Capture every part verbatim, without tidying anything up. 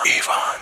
ایوان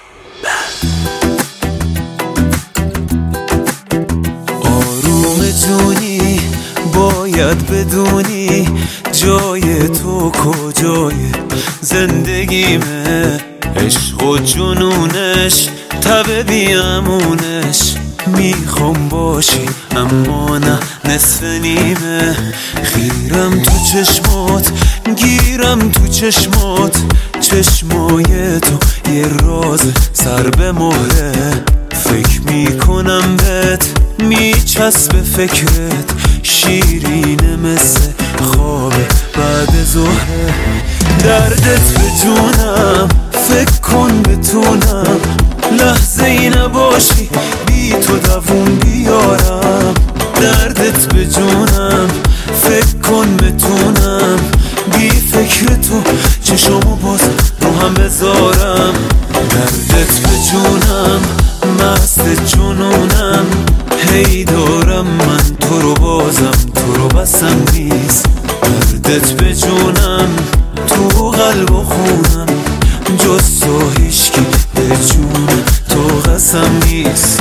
آروم جونی باید بدونی جای تو کجای زندگیمه، عشق و جنونش تب بیامونش. میخوام باشی اما نه نصف نیمه، خیرم تو چشمات گیرم تو چشمات، چشمای تو یه راز سر به مهره. فکر میکنم بهت میچسبه فکرت، شیرینه مثل خواب بعد ظهره. دردت به جونم فکر کن بتونم لحظه ای نباشی بی تو دووم بیارم. دردت به جونم فکر کن بتونم بی فکر تو چشمو باز رو هم بذارم. دردت به جونم مست جنونم، هی دارم من تو رو بازم تو رو بسم نیست. دردت به جونم تو قلب و خونم، جز تو هیچکی به جون تو قسم نیست.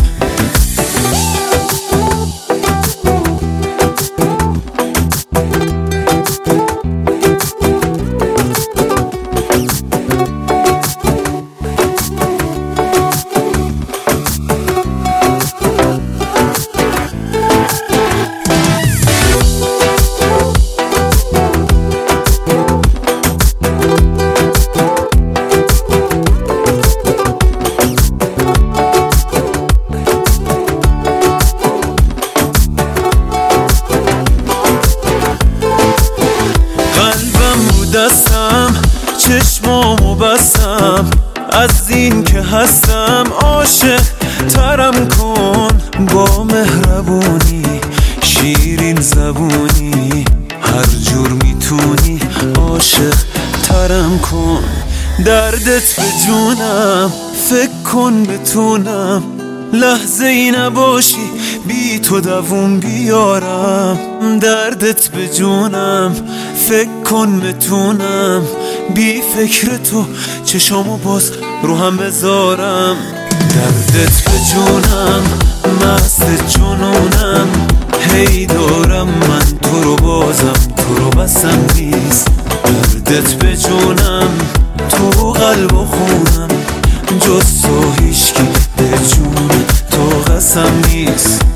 دستم چشمامو بستم، از این که هستم عاشق ترم کن. با مهربونی شیرین زبونی هر جور میتونی عاشق ترم کن. دردت به جونم فکر کن بتونم لحظه ای نباشی بی تو دووم بیارم. دردت به جونم فکر کن بتونم بی فکر تو چشامو باز رو هم بذارم. دردت به جونم مست جنونم، هی دارم من تو رو بازم تو رو بسم نیست. دردت به جونم تو قلب و خونم، جز تو هیچکی به جون تو قسم نیست.